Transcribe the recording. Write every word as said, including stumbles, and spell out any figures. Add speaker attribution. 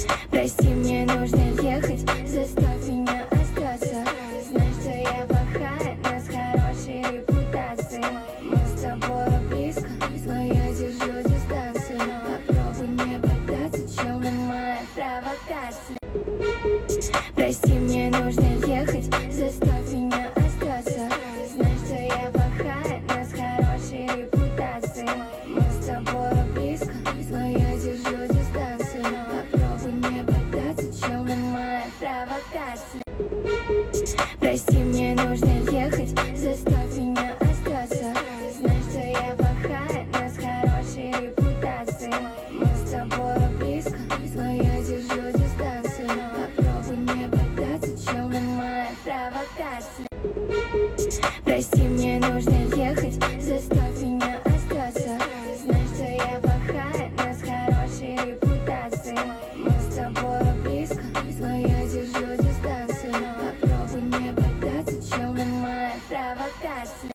Speaker 1: Прости, мне нужно ехать, заставь меня остаться. Знай, что я плохая, но с хорошей репутацией. Мы с тобой близко, но я держу дистанцию. Попробуй не поддаться, чем моя провокация. Прости, мне нужно ехать, заставь меня остаться. Знай, что я плохая, но с хорошей репутацией. Мы с тобой близко, но я держу дистанцию. Попробуй не поддаться, чем моя провокация. Прости, мне нужно ехать, заставь меня остаться. Знай, что я плохая, но с хорошей репутацией. Мы с тобой близко, но я держу дистанцию. Попробуй не поддаться, чем моя провокация. Прости, мне нужно ехать, заставь меня остаться. Знай, что я плохая, но с хорошей репутацией. Мы с тобой близко, но я держу дистанцию. Попробуй не поддаться, чем моя провокация.